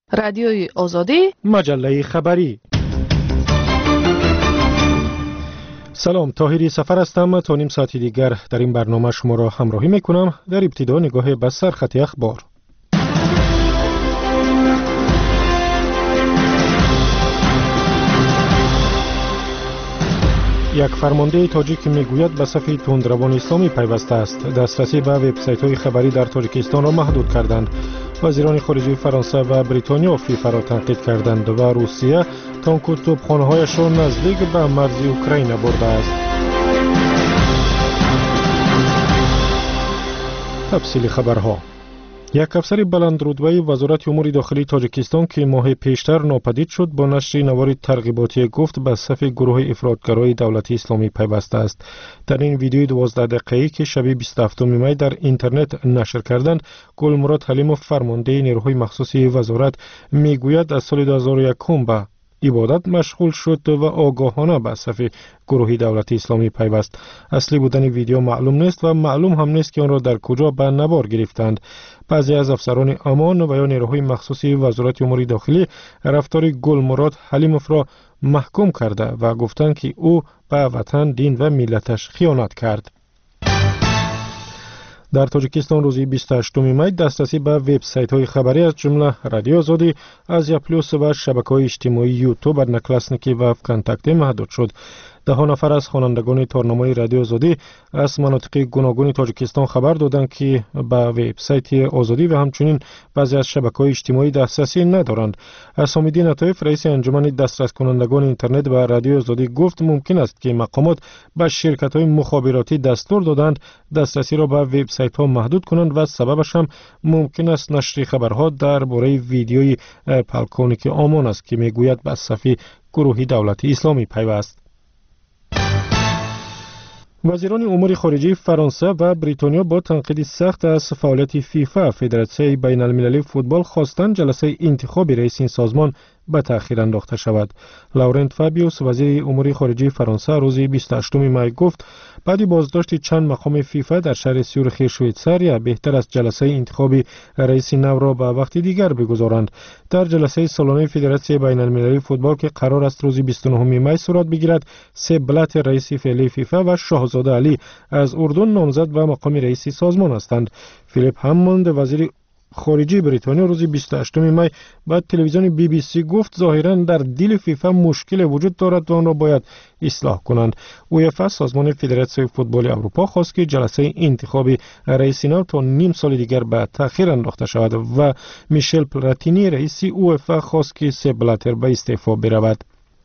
رادیوی آزادی، مجله خبری. سلام، طاهری سفر هستم. تا نیم ساعتی دیگر در این برنامه شما را همراهی میکنم. در ابتدا نگاه به سرخط اخبار. یک فرمانده تاجیک میگوید به صف تندروان اسلامی پیوسته است. دسترسی به وبسایت‌های خبری در تاجیکستان را محدود کردند. وزیران خارجه فرانسه و بریتانیا فیفا را تنقید کردند و روسیه تانک و توپخانه‌هایش را نزدیک به مرز اوکراین برده است. تفصیل خبرها. یک افسر بلندرتبه وزارت امور داخلی تاجیکستان که ماه پیشتر ناپدید شد با نشر نوار ترغیباتی گفت به صف گروه افراطگرای دولت اسلامی پیوسته است. در این ویدیوی 12 دقیقه‌ای که شب 27 می در اینترنت نشر کردند، گلمراد حلیموف فرمانده نیروهای مخصوصی وزارت میگوید از سال 2001 به عبادت مشغول شد و آگاهانه به صف گروه دولت اسلامی پیوست. اصلی بودن ویدیو معلوم نیست و معلوم هم نیست که آن را در کجا به نوار گرفتند. بعضی از افسران امان و یا نیروهای مخصوصی وزارت امور داخلی رفتار گلمراد حلیموف را محکوم کرده و گفتند که او به وطن، دین و ملتش خیانت کرد. در تاجیکستان روز 28 می دسترسی به وبسایت‌های خبری از جمله رادیو آزادی، آزیا پلوس و شبکه‌های اجتماعی یوتیوب، ادناکلاسنیکی و فکنتاکتی محدود شد. 10 نفر از خوانندگان تارنامه رادیو آزادی از مناطق گوناگون تاجیکستان خبر دادند که به وبسایت آزادی و همچنین بعضی از شبکه‌های اجتماعی دسترسی ندارند. حسام‌الدین عطایف، رئیس انجمن دسترس کنندگان اینترنت به رادیو آزادی گفت ممکن است که مقامات به شرکت‌های مخابراتی دستور دادند دسترسی را به وبسایت‌ها محدود کنند و سببش هم ممکن است نشر خبرها درباره ویدیوی پلکونیک آمان است که میگوید به صف گروه دولت اسلامی پیوست. وزیران امور خارجه فرانسه و بریتانیا با تنقید سخت از فعالیت فیفا، فدراسیون بین المللی فوتبال، خواستند جلسه انتخاب رئیس این سازمان به تأخیر انداخته شود. لورنت فابیوس، وزیر امور خارجه فرانسه، روز 28 می گفت بعد بازداشت چند مقام فیفا در شهر سیورخ شویتزاریا بهتر است جلسه انتخاب رئیس نو را به وقت دیگر بگذارند. در جلسه سالانه فدراسیون بین المللی فوتبال که قرار است روز 29 می صورت بگیرد، سه بلت رئیس فعلی فیفا و شاهزاده علی از اردن نامزد به مقام رئیس سازمان هستند. فیلیپ هموند، وزیر خارجه بریتانیا، روز 28 می بعد تلویزیون بی بی سی گفت ظاهراً در دل فیفا مشکل وجود دارد و آن را باید اصلاح کنند. UEFA، سازمان فدراسیون فوتبال اروپا، خواست که جلسه انتخاب رئیس نو تا نیم سال دیگر به تأخیر انداخته شود و میشل پلاتینی، رئیس UEFA، خواست که سه بلاتر به استعفا برود.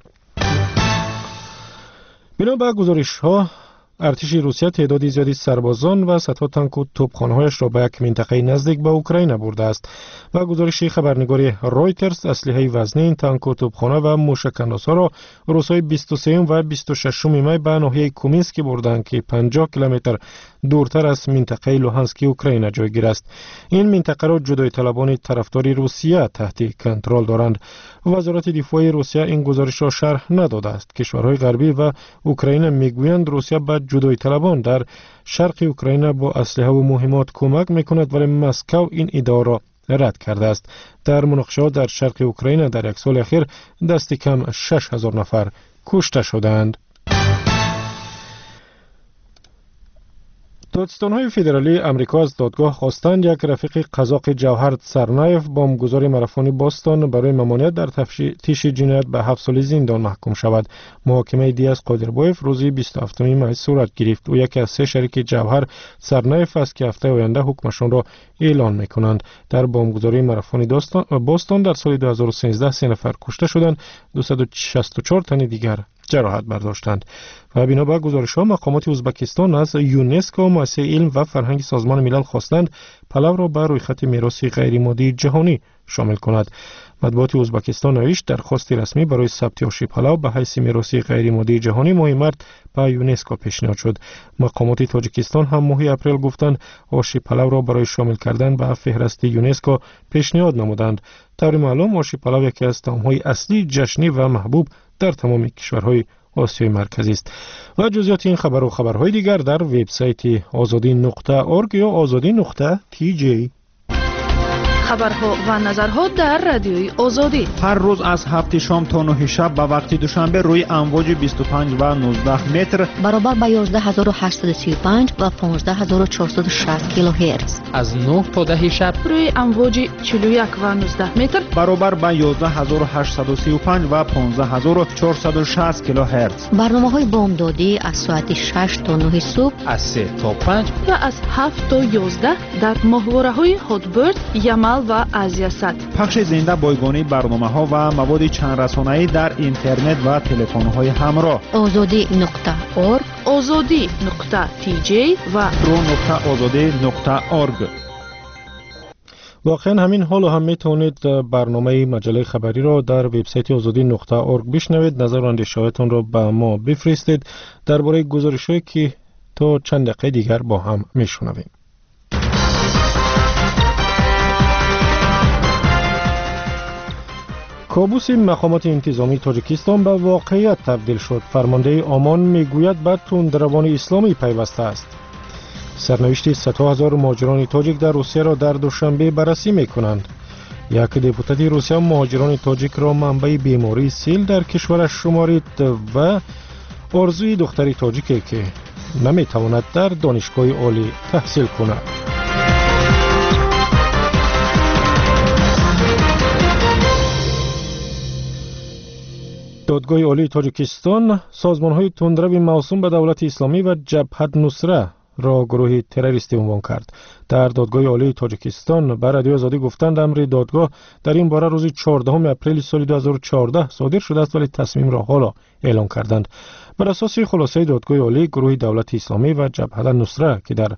بنا به گزارش‌ها، ارتش روسیه تعدادی زیادی سربازان و صدها تانک و توپخانه‌هایش را به یک منطقه نزدیک به اوکراین برده است. و گزارش خبرنگار رویترز، اسلحه وزنی این تانک و توپخانه و موشک‌اندازها را روزهای 23 و 26 می به ناحیه کومینسک بردند که 50 کیلومتر دورتر از منطقه لوهانسک اوکراین جایگیر است. این منطقه را جدای طلبان طرفدار روسیه تحت کنترل دارند. وزارت دفاع روسیه این گزارش را شرح نداده است. کشورهای غربی و اوکراین میگویند روسیه به جدای طلبان در شرق اوکراین با اسلحه و مهمات کمک میکند، ولی مسکو این ادعا را رد کرده است. در مناقشات در شرق اوکراین در یک سال اخیر دست کم 6000 نفر کشته شدند. دادستان‌های فدرالی امریکا از دادگاه خواستند یک رفیق قزاق جوهر تسرنایف، بمبگذار ماراتون بوستون، برای ممانعت در تفتیش جنایت به 7 سال زندان محکوم شود. محاکمه دیاز قادربایف روز 27 می صورت گرفت. او یکی از سه شریک جوهر تسرنایف است که هفته آینده حکمشان را اعلان می‌کنند. در بمبگذاری ماراتون بوستون در سال 2013 3 نفر کشته شدند، 264 تن دیگر جراحت برداشتند. و بنا به گزارش‌ها، مقامات ازبکستان از یونسکو، مؤسسه علم و فرهنگ سازمان ملل خواستند پلو را به رویخط میراث غیرمادی جهانی شامل کند. مطبوعات ازبکستان نوشت درخواست رسمی برای ثبت آشی پلو به حیث میراث غیرمادی جهانی ماه مارس به یونسکو پیشنهاد شد. مقامات تاجیکستان هم ماه اپریل گفتند آشی پلو را برای شامل کردن به فهرست یونسکو پیشنهاد نمودند. طور معلوم آشی پلو یکی از طعام‌های اصلی جشنی و محبوب در تمام کشورهای آسیای مرکزی است. و جزئیات این خبر و خبرهای دیگر در وبسایت azadi.org یا azadi.tj. خبرها و نظرها در رادیوی آزادی هر روز از 7 شام تا 9 شب به وقت دوشنبه روی امواج 25 و 19 متر برابر با 11835 و 15460 کیلوهرتز. از 9 تا 10 شب روی امواج 41 و 19 متر برابر با 11835 و 15460 کیلوهرتز. برنامه‌های بامدادی از ساعت 6 تا 9 صبح، از 3 تا 5 و از 7 تا 11 در ماهواره‌های هاتبرد، یمل و آزیاسات. پخش زنده بایگانی برنامه‌ها و مواد چند رسانه‌ای در اینترنت و تلفن‌های همراه. azadi.org، azadi.tj و pro.azadi.org. واقعا همین حال هم میتونید برنامه مجله خبری را در وبسایت azadi.org بشنوید. نظر و اندیشه‌هایتان را به ما بفرستید درباره گزارش‌هایی که تا چند دقیقه دیگر با هم میشنویم. کابوس مقامات انتظامی تاجیکستان به واقعیت تبدیل شد. فرمانده آمان میگوید به تندروان اسلامی پیوسته است. سرنوشت 100,000 مهاجران تاجیک در روسیه را در دوشنبه بررسی میکنند. یک دپوتات روسیه مهاجران تاجیک را منبع بیماری سیل در کشورش شمارید و آرزوی دختری تاجیکی که نمیتواند در دانشگاه عالی تحصیل کند. دادگاه عالی تاجیکستان سازمان‌های تندرو موسوم به دولت اسلامی و جبهت نصره را گروه تروریستی عنوان کرد. در دادگاه عالی تاجیکستان به رادیو آزادی گفتند امر دادگاه در این باره روز 14 اپریل سال 2014 صادر شده است، ولی تصمیم را حالا اعلام کردند. بر اساس خلاصه دادگاه عالی، گروه دولت اسلامی و جبهت نصره که در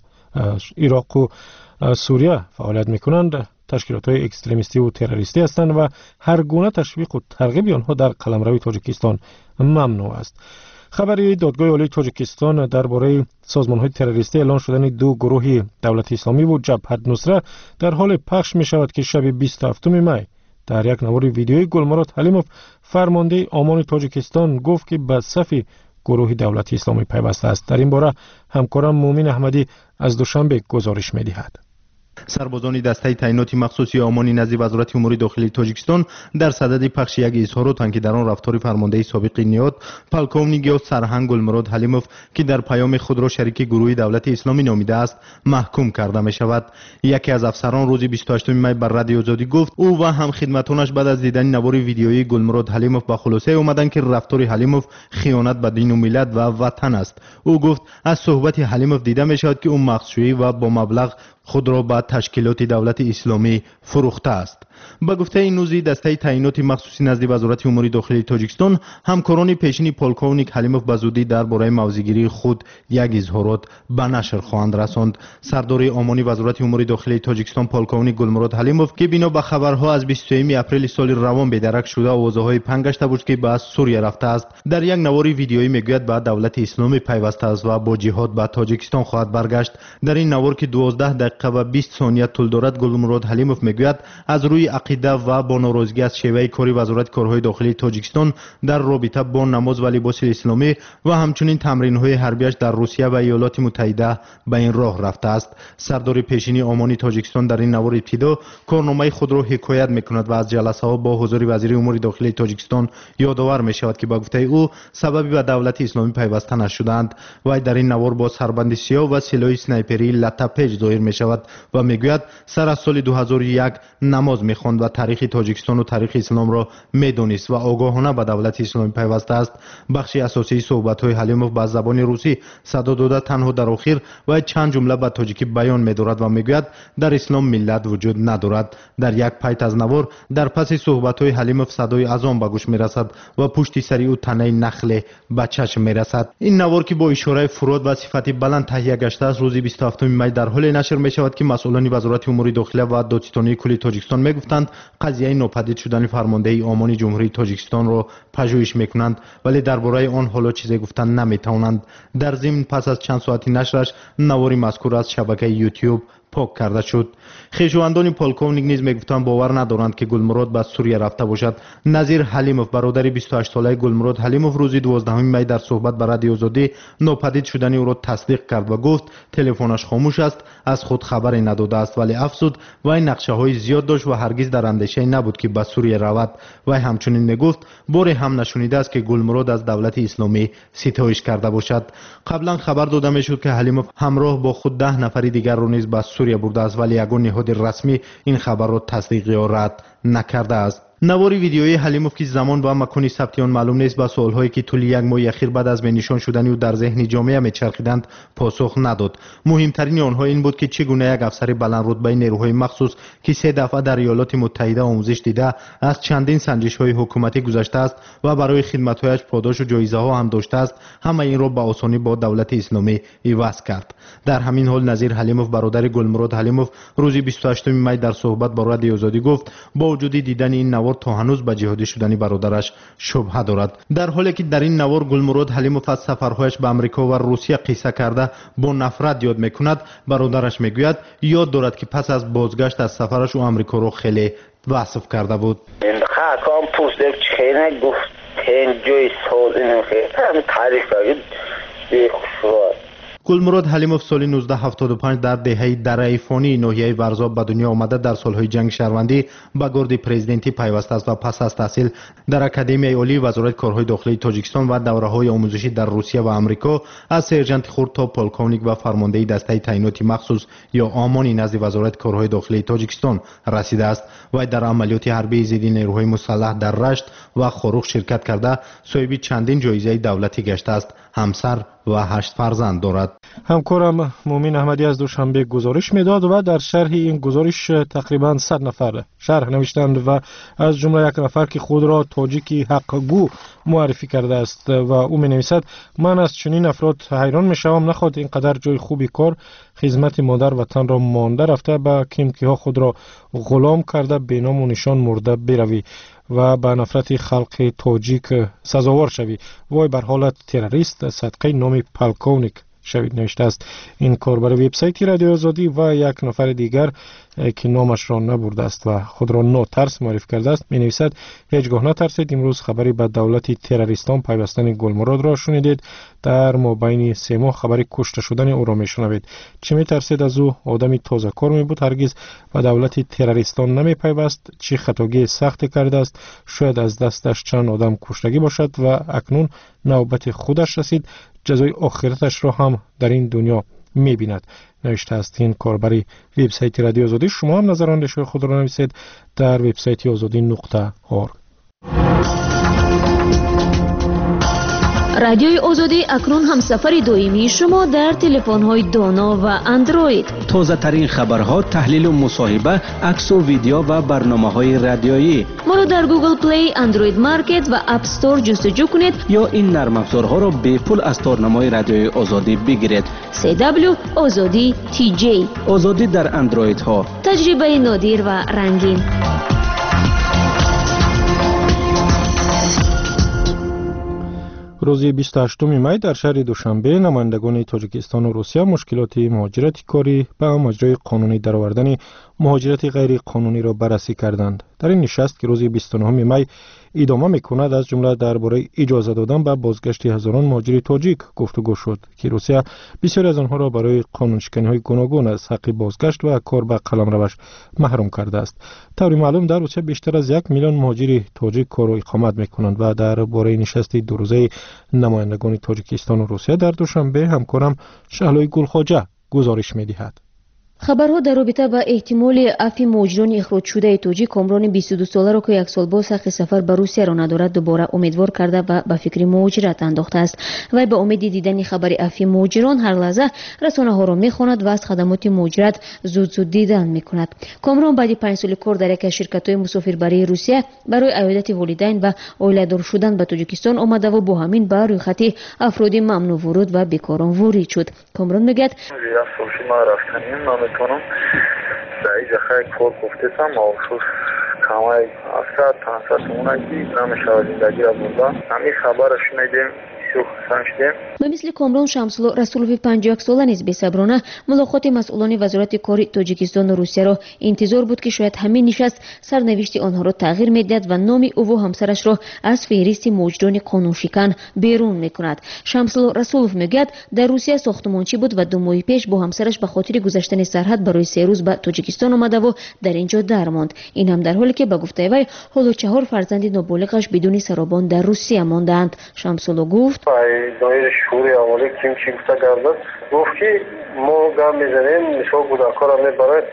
عراق و سوریه فعالیت می‌کنند تشکیلات‌های اکستریمیستی و تروریستی هستند و هر گونه تشویق و ترغیب آنها در قلمرو تاجیکستان ممنوع است. خبری دادگاه عالی تاجیکستان درباره سازمان‌های تروریستی اعلان شدن دو گروه دولت اسلامی و جبهت نصره در حال پخش می‌شود که شب 27 می در یک نوار ویدیویی گلمراد حلیموف فرمانده آمان تاجیکستان گفت که به صف گروه دولت اسلامی پیوسته است. در این باره همکارم مومن احمدی از دوشنبه گزارش می‌دهد. سربازان دسته تعینات مخصوصی آمانی نزد وزارت امور داخلی تاجیکستان در صدد پخش یک اظهارات که در آن رفتار فرمانده سابق نیاد پالکونیگ سرهنگ گلمراد حلیموف که در پیام خود را شریک گروه دولت اسلامی نامیده است محکوم کرده می شود. یکی از افسران روز 28 می بر رادیو آزادی گفت او و هم خدمتانش بعد از دیدن نوار ویدیویی گلمراد حلیموف به خلاصه آمدند که رفتار حلیموف خیانت به دین و ملت و وطن است. او گفت از صحبت حلیموف دیده می شود که او مغزشویی و با مبلغ خود را به تشکیلات دولت اسلامی فروخته است. با گفته این نوزی دسته تعیینات مخصوصی نزد وزارت امور داخلی تاجیکستان همکاران پیشین پالکونیگ حلیموف به زودی درباره موضع‌گیری خود یک اظهارات به نشر خواهند رساند. سردار آمانی وزارت امور داخلی تاجیکستان پالکونیگ گلمراد حلیموف که بنا به خبرها از 23 اپریل سال روان بی‌درک شده آوازهای پنگ گشته بود که به سوریه رفته است، در یک نوار ویدیویی میگوید به دولت اسلامی پیوسته است و با جهاد به تاجیکستان خواهد برگشت. در این نوار که 12 دقیقه و 20 ثانیه طول دارد گلمراد حلیموف میگوید از روی عقیده و با ناراضگی از شیوه کاری وزارت کارهای داخلی تاجیکستان در رابطه با نماز و لباس اسلامی و همچنین تمرین‌های حربیش در روسیه و ایالات متحده به این راه رفته است. سردار پیشین آمانی تاجیکستان در این نوار ابتدا کارنامه خود را حکایت میکند و از جلسه‌ها با حضور وزیر امور داخلی تاجیکستان یادآور میشود که با گفته او سببی به دولت اسلامی پیوسته نشدند. و در این نوار با سربند سیاه و سلاح اسنایپری لطپج ظاهر میشود و میگوید سر از سال 2001 نماز میخواند و تاریخ تاجیکستان و تاریخ اسلام را میدانست و آگاهانه به دولت اسلامی پیوسته است. بخش اساسی صحبت‌های حلیموف به زبان روسی صدا داده تنها در آخر و چند جمله به تاجیکی بیان می‌دارد و میگوید در اسلام ملت وجود ندارد. در یک پایت از نوار در پس صحبت‌های حلیموف صدای اذان به گوش میرسد و پشت سر او تنه نخل به چشم میرسد. این نوار که با اشاره فرود و صفت بلند تهیه گشته است روز 27 می در حال نشر می‌شود که مسئولان وزارت امور داخلی و دادستانی کل تاجیکستان میگفتند قضیه ناپدید شدن فرمانده آمانی جمهوری تاجیکستان را پژوهش میکنند، ولی درباره آن حالا چیزی گفتن نمیتوانند. در ضمن پس از چند ساعتی نشرش نواری مذکور از شبکه یوتیوب پاک کرده شد. خویشاوندان پولکوونیک نیز میگفتند باور ندارند که گلمراد به سوریه رفته باشد. نظیر حلیموف برادر 28 ساله گلمراد حلیموف روز 12 می در صحبت با رادیو آزادی ناپدید شدن او را تصدیق کرد و گفت تلفنش خاموش است، از خود خبری نداده است، ولی افزود وی نقشه های زیاد داشت و هرگز در اندیشه نبود که به سوریه رود. وی همچنین میگفت باری هم نشنیده است که گلمراد از دولت اسلامی ستایش کرده باشد. قبلا خبر داده میشد که حلیموف همراه با خود 10 نفر دیگر را نیز به سوریه برده است، ولی یگان نهاد رسمی این خبر را تصدیق یا رد نکرده است. نواری ویدیویی حلیموف که زمان و مکان ثبت آن معلوم نیست با سوالهایی که طول یک ماه اخیر بعد از نشان شدن او در ذهن جامعه میچرخیدند پاسخ نداد. مهمترین آنها این بود که چگونه یک افسر بلند رتبه نیروهای مخصوص که 3 دفعه در ایالات متحده آموزش دیده از چندین سنجش‌های حکومتی گذشته است و برای خدمت‌هایش پاداش و جایزه‌ها هم داشته است، همه این را به آسانی با دولت اسلامی عوض کرد. در همین حال نظیر حلیموف برادر گلمراد حلیموف روز 28 می در صحبت با رادیو آزادی گفت با وجود دیدن این نوار تا هنوز به جهادی شدن برادرش شبهه دارد. در حالی که در این نوار گلمراد حلیموف از سفرهایش به آمریکا و روسیه قصه کرده با نفرت یاد میکند، برادرش میگوید یاد دارد که پس از بازگشت از سفرش او آمریکا را خیلی وصف کرده بود. خاکام پوستم چخینه گفت جای سال اینو خیلی تعریف کرد بیخوشوار. گلمراد حلیموف سال 1975 در دهه درعیفانی ناحیه ورزاب به دنیا آمده. در سالهای جنگ شهروندی به گارد پرزیدنتی پیوسته است و پس از تحصیل در اکادمی عالی وزارت کارهای داخلی تاجیکستان و دوره‌های آموزشی در روسیه و آمریکا از سرجنت خرد تا پولکوونیک و فرمانده دسته تعیناتی مخصوص یا آمانی نزد وزارت کارهای داخلی تاجیکستان رسیده است و در عملیات حربی ضد نیروهای مسلح در رشت و خروخ شرکت کرده صاحب چندین جایزه دولتی گشته است. همسر و 8 فرزند دارد. همکارم مومین احمدی از دوشنبه گزارش میداد و در شرح این گزارش تقریبا 100 نفر شرح نوشتند و از جمله یک نفر که خود را تاجیکی حقگو معرفی کرده است و او می نویسد من از چنین افراد حیران می شوم، نخواد اینقدر جای خوبی کار خدمت مادر وطن را مانده رفته به کیمکی ها خود را غلام کرده به نام و نشان مرده بروی و به نفرت خلق تاجیک سزاوار شوی، وای بر حالت تروریست صدقه نام پولکوونیک شوید نوشته است. این کار بر وبسایت رادیو آزادی و یک نفر دیگر که نامش را نبرده است و خود را ناترس معرفی کرده است می نویسد هیچگاه نترسید، امروز خبری به دولت تروریستان پیوستن گلمراد را شنیدید، در مابین 3 ماه خبری کشته شدن او را می شنوید. چه می ترسید از او؟ آدمی تازه کار می بود، هرگز به دولت تروریستان نمی پیوست. چه خطاگی سخت کرده است، شاید از دستش چند آدم کشتگی باشد و اکنون نوبت خودش رسید، جزای آخرتش را هم در این دنیا می بیند نوشته است. این کاربری وبسایت رادیو آزادی. شما هم نظراندیش خود را نویسید در وبسایت azadi.org. رادیوی آزادی اکنون هم سفر دائمی شما در تلفن‌های دانا و اندروید. تازه ترین خبرها، تحلیل و مصاحبه، عکس و ویدیو و برنامه‌های رادیویی. ما را در گوگل پلی، اندروید مارکت و اپ استور جستجو کنید یا این نرم افزارها را به پول از تارنمای رادیوی آزادی بگیرید. CW آزادی TJ. آزادی در اندروید ها. تجربه نادر و رنگین. روز 28 می در شهر دوشنبه نمایندگان تاجیکستان و روسیه مشکلات مهاجرت کاری به مجرای قانونی درآوردن مهاجرت غیر قانونی را بررسی کردند. در این نشست که روز 29 می ادامه می‌کند از جمله درباره اجازه دادن به بازگشت هزاران مهاجر تاجیک گفتگو شد که روسیه بسیاری از آنها را برای قانونشکنی‌های گوناگون از حق بازگشت و کار به قلمروش محروم کرده است. طوری معلوم در روسیه بیشتر از 1 میلیون مهاجر تاجیک کار و اقامت می‌کنند و درباره نشست دو روزه نمایندگان تاجیکستان و روسیه در دوشنبه همکارم شهلای گلخواجه گزارش می‌دهد. خبرها در رابطه با احتمال عفو مهاجران اخراج شده تاجیک کامران 22 ساله را که 1 سال باز حق سفر به روسیه را ندارد دوباره امیدوار کرده و به فکر مهاجرت انداخته است. و به امید دیدن خبر عفو مهاجران هر لحظه رسانه‌ها را می‌خواند و از خدمات مهاجرت زود دیدن می‌کند. کامران بعد 5 سال کار در یک از شرکت‌های مسافربری روسیه برای عیادت والدین و عائله‌دار شدن به تاجیکستان آمده و با همین بر روی خط افراد ممنوع ورود و بیکاران وارد شد. کامران میگه میتونم در اینجا خیلی کار گفتم مخصوص کمای افسر تنسات اونایی نمیشه زندگی را بردن همین خبرش میدیم شو سنشدیم. و مثل کامران شمسلو رسولوف 51 ساله نیز بی‌صبرانه ملاقات مسئولان وزارت کار تاجیکستان و روسیه را انتظار بود که شاید همین نشست سرنوشت آنها را تغییر می‌دهد و نام او و همسرش را از فهرست مجرمان قانونشکن بیرون می‌کند. شمسلو رسولوف میگوید در روسیه ساختمانچی بود و 2 ماه پیش با همسرش به خاطر گذشتن سرحد برای 3 روز به تاجیکستان آمده و در اینجا درماند. این هم در حالی که به گفته وی حالا 4 فرزند نابالغش بدون سرابان در روسیه ماندند. شمسلو گفت گفت که ما گام میزنیم مثال کودکان را میبرد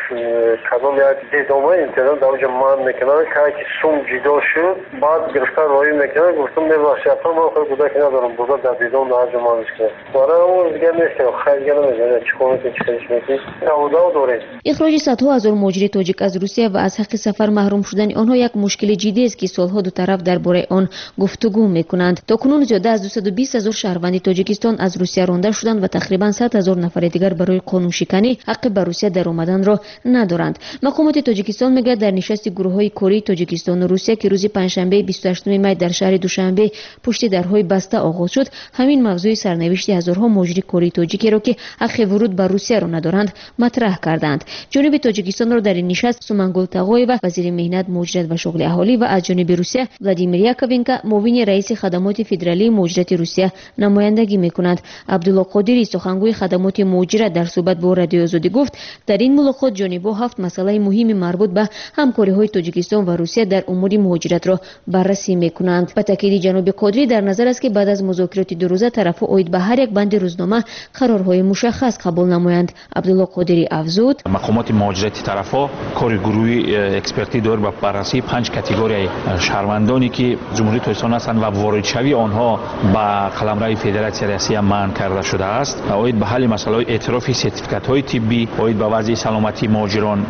کدام یک دیدامه اینترنت در اونجا من میکنن که سوم جدا شد بعد گرفتار روی میکنن گفتم میبخشی اصلا من خود کودکی ندارم بزرگ در دیدام در جمع میکنم برای اون دیگر نیست خیلی گرم میزنه چکونه که چکرش میکنی داو داریم. اخراج صدها هزار مهاجر تاجیک از روسیه و از حق سفر محروم شدن آنها یک مشکل جدی است که سالها دو طرف درباره آن گفتگو میکنند. تاکنون زیاده از 220,000 شهروند تاجیکستان از روسیه رانده شدند و تقریبا 100,000 نفر دیگر برای قانون شکنی حق به روسیه در آمدن را ندارند. مقامات تاجیکستان میگه در نشست گروه‌های کره تاجیکستان و روسیه که روز پنجشنبه 28 می در شهر دوشنبه پشت درهای بسته آغاز شد، همین موضوع سرنوشت هزارها مهاجر کره تاجیکی را که حق ورود به روسیه را ندارند مطرح کردند. جانب تاجیکستان را در این نشست سومنگل تاغایeva وزیر مهنت، مهاجرت و شغل اهالی و از جانب روسیه ولادیمیر یاکوونکا معاون رئیس خدمات فدرالی مهاجرت روسیه نمایندگی میکنند. عبدالله قادری سخنگوی خدمات مهاجرت در صحبت با رادیو آزادی گفت در این ملاقات جانب‌ها 7 مسئله مهم مربوط به همکاری‌های تاجیکستان و روسیه در امور مهاجرت را بررسی می‌کنند. به تاکید جناب قادری در نظر است که بعد از مذاکرات 2 روزه طرف‌ها اوید به هر یک بند روزنامه قرارهای مشخص قبول نمایند. عبدالله قادری افزود مقامات مهاجرتی طرف‌ها کار گروهی اکسپرتی دور به بررسی 5 کاتگوری شهروندانی که جمهوری تاجیکستان هستند و واردشوی آنها به قلمرو فدراسیون روسیه منع کرده شده است. اوید به حل مسئله اعتراف سرتیفیکات‌های طبی، اوید به وضع سلامتی مهاجران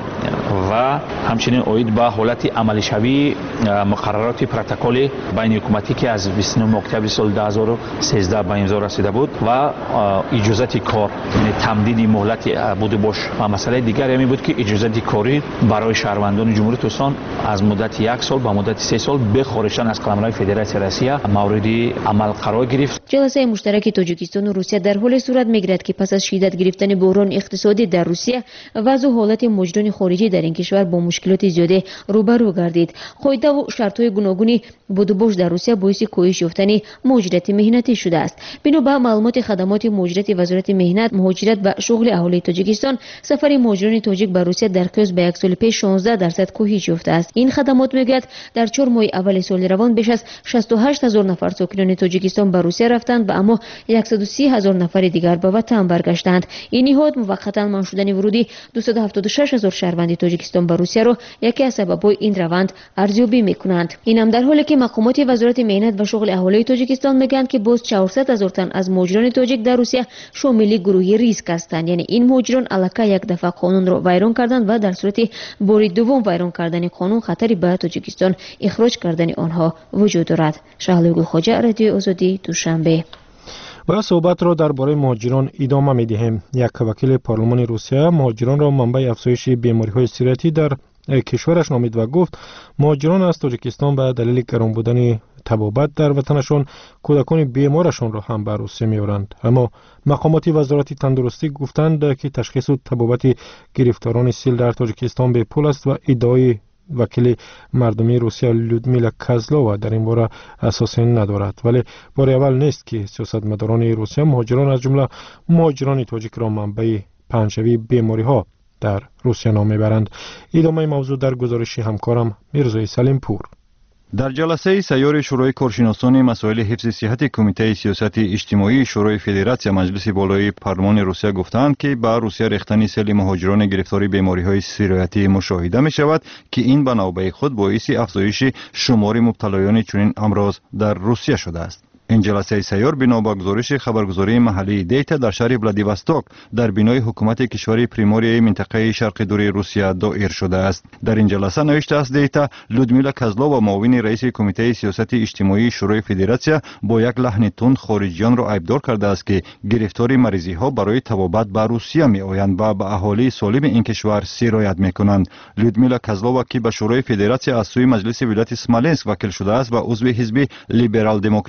و همچنین اوید به حالت عملی شوی مقررات پروتکل بین حکومتی که از 29 اکتبر سال 2013 به امضا رسیده بود و اجازه کار، یعنی تمدید مهلت بود باش. و مسئله دیگری می بود که اجازه کاری برای شهروندان جمهوری تاجیکستان از مدت 1 سال به مدت 3 سال به خارجشان از قلمرو فدراسیون روسیه مورد عمل قرار گرفت. جلسه مشترک تاجیکستان و روسیه در حال صورت میگیرد که پس از شدت گرفتن بحران اقتصادی در روسیه وضع و حالت مهاجران خارجی در این کشور با مشکلات زیاده روبرو گردید. قاعده و شرط‌های گوناگونی بود و باش در روسیه باعث کاهش یافتن مهاجرت مهنتی شده است. بنا به معلومات خدمات مهاجرت وزارت مهنت، مهاجرت و شغل اهالی تاجیکستان، سفر مهاجران تاجیک به روسیه در قیاس به 1 سال پیش 16% کاهش یافته است. این خدمات میگوید در 4 ماه اول سال روان بیش از 68,000 نفر ساکنان تاجیکستان به روسیه رفتند و اما 130,000 نفر دیگر به وطن برگشتند. این نهاد موقتا منع شدن ورودی 276,000 شهروند تاجیکستان به روسیه را یکی از سبب‌های این روند ارزیابی می‌کنند. این هم در حالی که مقامات وزارت مهنت و شغل اهالی تاجیکستان میگویند که باز 400,000 تن از مهاجران تاجیک در روسیه شامل گروهی ریسک هستند، یعنی این مهاجران الکی یک دفعه قانون را ویران کردند و در صورت بار دوم ویران کردن قانون خطری به تاجیکستان اخراج کردن آنها وجود دارد. شهلا گلخواجه، رادیو آزادی، دوشنبه. و صحبت را درباره مهاجران ادامه می‌دهیم. یک وکیل پارلمان روسیه مهاجران را منبع افزایش بیماری‌های سیرتی در کشورش نامید و گفت مهاجران از تاجیکستان به دلیل گران بودن طبابت در وطنشان کودکان بیمارشان را هم به روسیه می‌آورند. اما مقامات وزارت تندرستی گفتند که تشخیص طبابت گرفتاران سیل در تاجیکستان به پول است و ادعای وکیل مردمی روسیه لودمیلا کازلووا در این باره اساسی ندارد. ولی بار اول نیست که سیاستمداران روسیه مهاجران از جمله مهاجران تاجیک را منبع پنجشوی بیماری‌ها در روسیه نام میبرند. ادامه موضوع در گزارش همکارم میرزای سلیم پور. در جلسه سیار شورای کارشناسان مسائل حفظ صحت کمیته سیاست اجتماعی شورای فدراسیون مجلس بالای پارلمان روسیه گفتند که با روسیه ریختن سیل مهاجران گرفتار بیماری‌های سیرایتی مشاهده می شود که این به نوبه خود باعث افزایش شمار مبتلایان چنین امراض در روسیه شده است. این جلسه سیار بنا به گزارش خبرگزاری محلی دیتا در شهر ولادیواستوک در بینای حکومت کشور پریموری منطقه شرق دوری روسیه دایر شده است. در این جلسه نوشته است دیتا لودمیلا کازلووا معاون رئیس کمیته سیاست اجتماعی شورای فدراسیون با یک لحن تند خارجیان را ایبدار کرده است که گرفتاری مریضی ها برای طبابت به روسیه می آیند و به اهالی سالم این کشور سرایت می کنند. لودمیلا کازلووا که به شورای فدراسیون از سوی مجلس ولایت اسمالینسک وکیل شده است و عضو حزب لیبرال دموکراتی ولادیمیر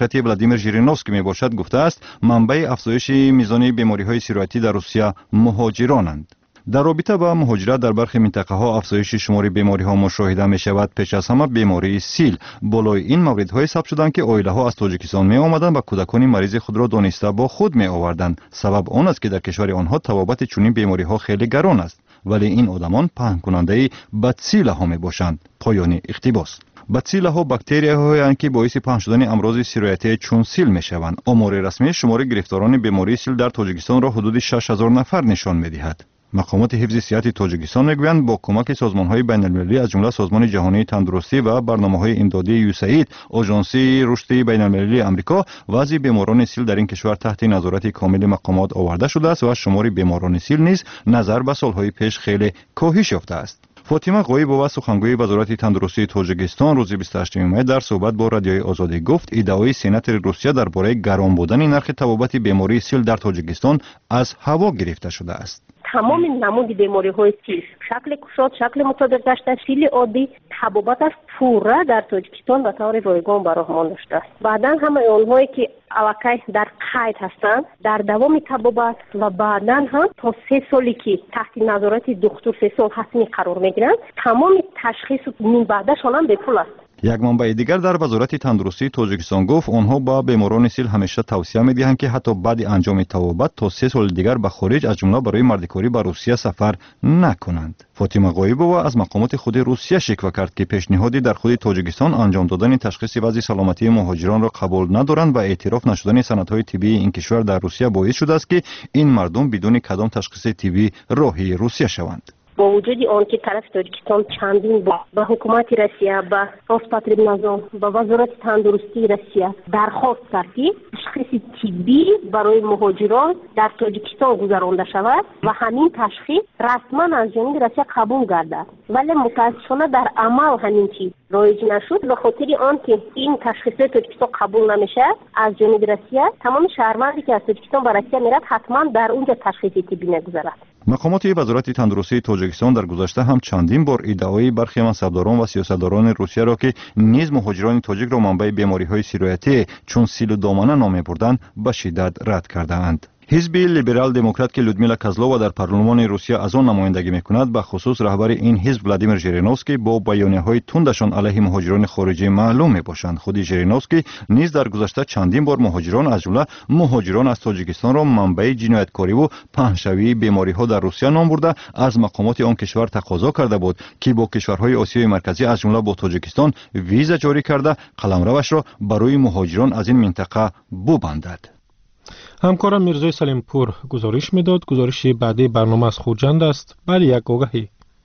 ولادیمیر ژیرینوفسکی میباشد گفته است منبع افزایش میزان بیماری‌های سیرویتی در روسیه مهاجرانند. در رابطه با مهاجرت در برخی منطقه‌ها افزایش شمار بیماری‌ها مشاهده می‌شود. پیش از همه بیماری سیل. بالای این موردهای ثبت شدند که عائله‌ها از تاجیکستان می‌آمدند و کودکان مریض خود را دانسته با خود می‌آوردند. سبب آن است که در کشور آنها تبابت چنین بیماری‌ها خیلی گران است، ولی این آدمان پهن کننده بدسیله‌ها میباشند. پایان اقتباس. بدسیله‌ها باکتریاهایی که باعث پهن شدن امراض سیرویتی چون سیل می‌شوند. آمار رسمی شمار گرفتاران بیماری سیل در تاجیکستان را حدود 6000 نفر نشان می‌دهد. مقامات حفظ صحت تاجیکستان میگویند با کمک سازمان‌های بین‌المللی از جمله سازمان جهانی تندرستی و برنامه‌های امدادی یوساید، آژانسی رشد بین‌المللی آمریکا، وضع بیماران سیل در این کشور تحت نظارت کامل مقامات آورده شده است و شمار بیماران سیل نیز نظر به سال‌های پیش خیلی کاهش یافته است. فاطمه غایبова سخنگوی وزارت تندرستی تاجیکستان روز 28 می در صحبت با رادیوی آزادی گفت ادعای سناتور روسیه درباره گران بودن نرخ تبابت بیماری سیل در تاجیکستان از هوا گرفته شده است. تمام نمود بیماری‌های سیل، شکل کشاد، شکل مطابق داشته، سیل عادی، تبابت پورا در تاجیکستان به طور رایگان برآمده داشته است. بعداً همه آنهایی که علاقه در قید هستند در دوام تبابت و بعداً هم تا 3 سالی که تحت نظارت دکتر 3 سال حتمی قرار میگیرند، تمام تشخیص من بعدشان هم بپول است. یک منبع دیگر در وزارت تندرستی تاجیکستان گفت آنها با بیماران سیل همیشه توصیه می‌دهند که حتی بعد انجام تبابت تا 3 سال دیگر به خارج از جمله برای مردکاری به روسیه سفر نکنند. فاطمه غایبова از مقامات خود روسیه شکوه کرد که پیشنهادی در خود تاجیکستان انجام دادن تشخیص وضع سلامتی مهاجران را قبول ندارند و اعتراف نشدن سندهای طبی این کشور در روسیه باعث شده است که این مردم بدون کدام تشخیص طبی راهی روسیه شوند. با وجود آن که طرف تاجیکستان چندین با حکومت روسیه، با روسپاتریبنادزور، با وزارت تندرستی روسیه درخواست کرد که تشخیص طبی برای مهاجران در تاجیکستان گذرانده شود و همین تشخیص رسما از جانب روسیه قبول گردد، ولی متاسفانه در عمل همین چیز رایج نشد. به خاطر آن که این تشخیص تاجیکستان قبول نمیشه از جانب روسیه، تمام شهروندی که از تاجیکستان به روسیه میرد حتما در اونجا تشخیص طبی نگذرد. مقامات وزارت تندرستی تاجیکستان در گذشته هم چندین بار ادعای برخی منصبداران و سیاستداران روسیه را که نیز مهاجران تاجیک را منبع بیماری‌های سیرویتی چون سیل دامنه نام می‌بردند به شدت رد کرده‌اند. حزب لیبرال دموکرات که لودمیلا کازلووا در پارلمان روسیه از آن نمایندگی می‌کند، به خصوص رهبر این حزب ولادیمیر ژیرینوفسکی با بیانیه‌های تندشان علیه مهاجران خارجی معلوم می‌باشند. خود ژیرینوفسکی نیز در گذشته چندین بار مهاجران از جمله مهاجران از تاجیکستان را منبع جنایتکاری و پهنشوی بیماری‌ها در روسیه نام برده از مقامات آن کشور تقاضا کرده بود که با کشورهای آسیای مرکزی از جمله با تاجیکستان ویزا جاری کرده قلمروش را برای مهاجران از این منطقه ببندد. همکارم میرزای سلیمپور گزارش میداد. گزارش بعدی برنامه از خوجند است. بعد یک آگهی.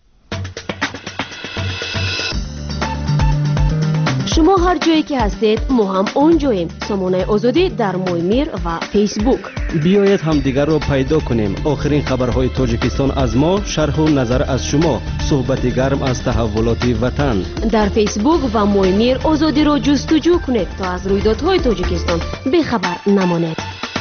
شما هر جایی که هستید ما هم اونجاییم. سامانه آزادی در مویمیر و فیسبوک. بیایید همدیگر را پیدا کنیم. آخرین خبرهای تاجیکستان از ما، شرح و نظر از شما، صحبت گرم از تحولات وطن. در فیسبوک و مویمیر آزادی را جستجو کنید تا از رویدادهای تاجیکستان بیخبر نمانید.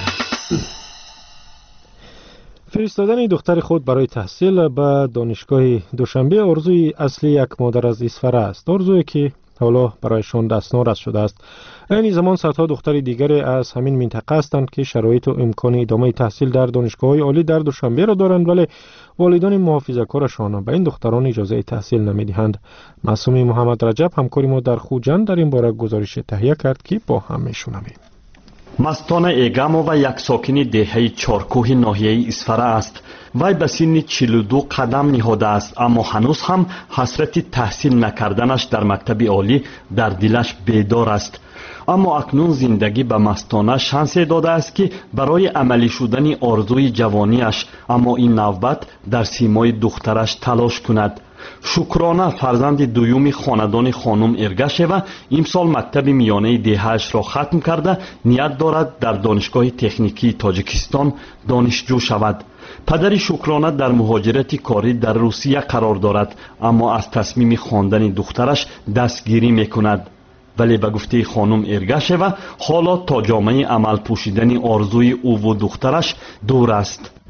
فرستادن دختر خود برای تحصیل به دانشگاه دوشنبه آرزوی اصلی یک مادر از اسفره است. آرزویی که حالا برایشان دستنارس شده است. این زمان صدها دختر دیگری از همین منطقه هستند که شرایط و امکان ادامه تحصیل در دانشگاه‌های عالی در دوشنبه را دارند، ولی والدان محافظه‌کارشان به این دختران اجازه تحصیل نمی‌دهند. معصوم محمد رجب همکار ما در خوجند در این باره گزارش تهیه کرد که با هم میشنویم. مستانه ایگامووا یک ساکن دهه چارکوه ناحیه اسفره است. وی به سن 42 قدم نهاده است، اما هنوز هم حسرت تحصیل نکردنش در مکتب عالی در دلش بیدار است. اما اکنون زندگی به مستانه شانس داده است که برای عملی شدن آرزوی جوانیش، اما این نوبت در سیمای دخترش تلاش کند. شکرانه فرزند دوم خاندان خانم ارگشوا امسال مکتب میانه دهه‌اش را ختم کرده نیت دارد در دانشگاه تکنیکی تاجیکستان دانشجو شود. پدر شکرانه در مهاجرت کاری در روسیه قرار دارد، اما از تصمیم خواندن دخترش دستگیری میکند. ولی به گفته خانم ارگشوا حالا تا جامعه عمل پوشیدن آرزوی او و دخترش دور است.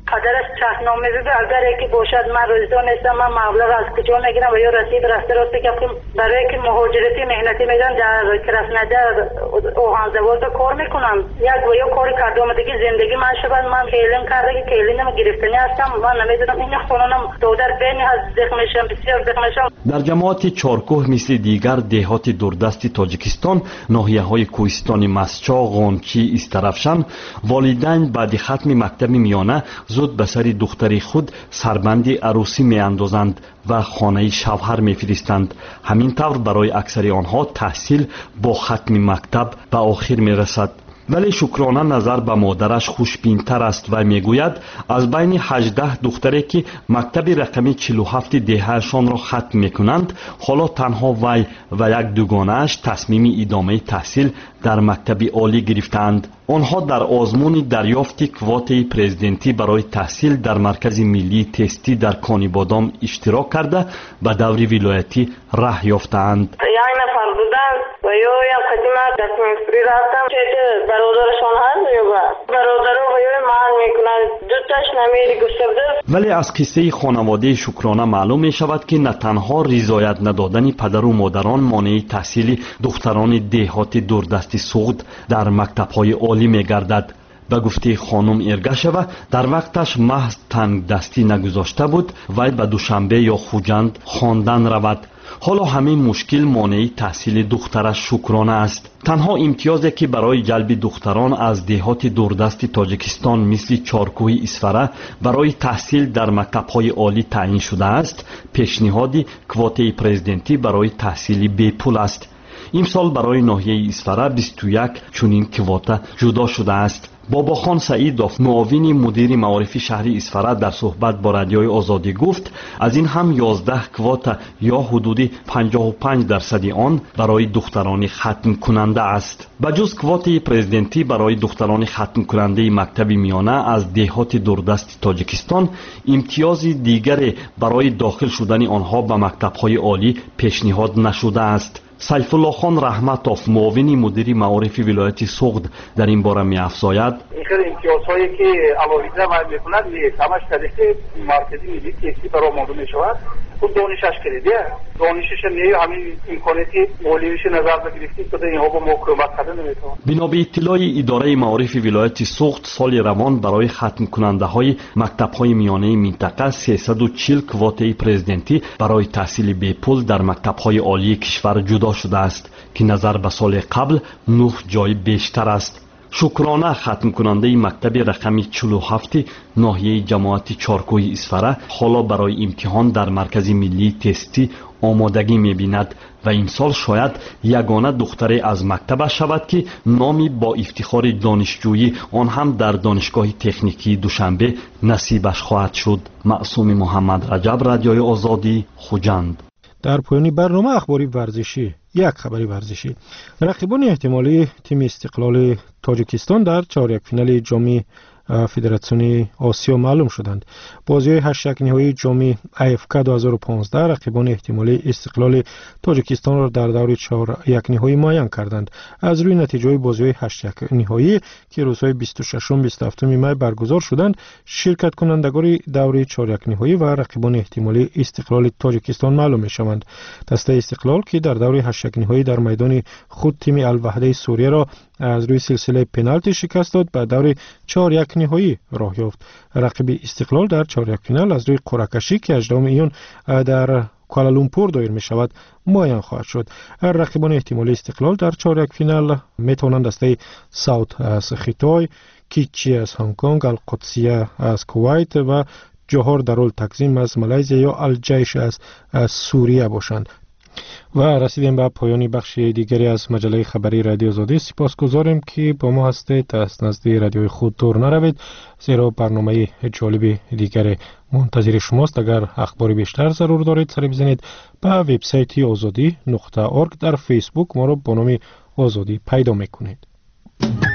پدرش شهرنامه بده اگر یکی باشد من روزدار نیستم من مبلغ از کجا میگیرم و یا رسید راسته که برای که مهاجرتی مهنتی میدن در کرسنده اوهانزوار کار میکنم یک و یا کاری کردم دیگه زندگی من شد من کیلین کرده که کیلینم گرفتنی هستم من نمیدونم این خونم دودر بین از زخمشم بسیار زخمشم. در جماعت چارکوه مثل دیگر دهات دوردست تاجیکستان ناحیه‌های کوهستان مسچا، غونچی، استرافشان والدین بعد ختم مکتب میانه زود به سر دختر خود سربند عروسی میاندازند و خانه شوهر میفرستند. همین طور برای اکثر آنها تحصیل با ختم مکتب به آخر میرسد. ولی شکرانه نظر به مادرش خوشبین‌تر است و میگوید از بین 18 دختری که مکتب رقمی 47 دههشان را ختم میکنند حالا تنها وی و یک دوگانه‌اش تصمیم ادامه تحصیل در مکتب عالی گرفتند. آنها در آزمون دریافت کواته پرزیدنتی برای تحصیل در مرکز ملی تستی در کانی بادام اشتراک کرده به دور ولایتی راه یافتند. و یا قدیمه دستمنسپری رفتم که برادرشان هست یا برادرها و یا من میکنن دوتاش نمیری گفته بده. ولی از قصه خانواده شکرانه معلوم می شود که نه تنها رضایت ندادن پدر و مادران مانع تحصیل دختران دهات دوردست سوخت در مکتب‌های عالی می گردد. به گفته خانم ارگشوه در وقتش محض تنگ دستی نگذاشته بود وی به دوشنبه یا خوجند خواندن رود. حالا همین مشکل مانع تحصیل دخترش شکرانه است. تنها امتیازی که برای جلب دختران از دهات دوردست تاجیکستان مثل چارکوه اسفره برای تحصیل در مکتب‌های عالی تعیین شده است پیشنهاد کواته پرزیدنتی برای تحصیل بی پول است. امسال برای ناحیه اسفره 21 چنین کواته جدا شده است. باباخان سعیدوف معاون مدیر معارف شهری اسفره در صحبت با رادیوی آزادی گفت از این هم 11 کواتا یا حدود 55% آن برای دختران ختم کننده است. بجز کوات پرزیدنتی برای دختران ختم کننده مکتب میانه از دهات دوردست تاجیکستان امتیاز دیگر برای داخل شدن آنها به مکتب‌های عالی پیشنهاد نشده است. سیف الله خان رحمتوف معاون مدیر معارف ولایت سوخت در این باره می‌افزاید این خیلی امتیازهایی که علاوه بر می‌کند همش طریق مرکزی ملی تستی برای آماده می‌شود. خود دانشش کردیه دانشش نه همین امکاناتی مولیش نظر بگیرید که اینها با مقاومت کردن نمی‌تونه. بنا به اطلاع اداره معارف ولایت سوخت سال روان برای ختم کننده های مکتب‌های میانه منطقه 340 کواته پرزیدنتی برای تحصیل بی پول در مکتب‌های عالی کشور جدا شده است که نظر به سال قبل 9 جای بیشتر است. شکرانه ختم کننده مکتب رقم 47 ناحیه جماعت چارکوه اسفره حالا برای امتحان در مرکز ملی تستی آمادگی می‌بیند و این سال شاید یگانه دختری از مکتب شود که نامی با افتخار دانشجویی آن هم در دانشگاه تکنیکی دوشنبه نصیبش خواهد شد. معصوم محمد رجب، رادیوی آزادی، خوجند. در پایان برنامه اخباری ورزشی یک خبری ورزشی. رقیبان احتمالی تیم استقلال تاجیکستان در چهارک‌فینال جام فدراسیون آسیا معلوم شدند. بازی 8 نهایی جام AFK 2015 رقیبان احتمالی استقلال تاجیکستان را در دور 4 نهایی معین کردند. از روی نتیجه بازی 8 نهایی که روزهای 26 و 27 می برگزار شدند، شرکت کنندگان دور 4 نهایی و رقیبان احتمالی استقلال تاجیکستان معلوم می شوند. دسته استقلال که در دور 8 نهایی در میدان خود تیم الوحده سوریه را از روی سلسله پنالتی شکست داد به دور 4 نهایی راه یافت. رقیب استقلال در 4 فینال از روی قرعه‌کشی که 18 ایون در کوالالومپور دایر می شود معین خواهد شد. رقیبان احتمالی استقلال در 4 فینال می توانند دسته ساوت از خیتای، کیچی از هنگ کنگ، القدسیه از کویت و جوهر دارال تکزیم از مالزی یا الجیش از سوریه باشند. و رسیدیم به پایان بخش دیگری از مجله خبری رادیو آزادی. سپاسگزاریم که با ما هستید. از نزد رادیوی خود دور نروید، زیرا برنامه جالب دیگر منتظر شماست. اگر اخباری بیشتر ضرور دارید سر بزنید به وبسایت azadi.org. در فیسبوک ما را با نام آزادی پیدا میکنید.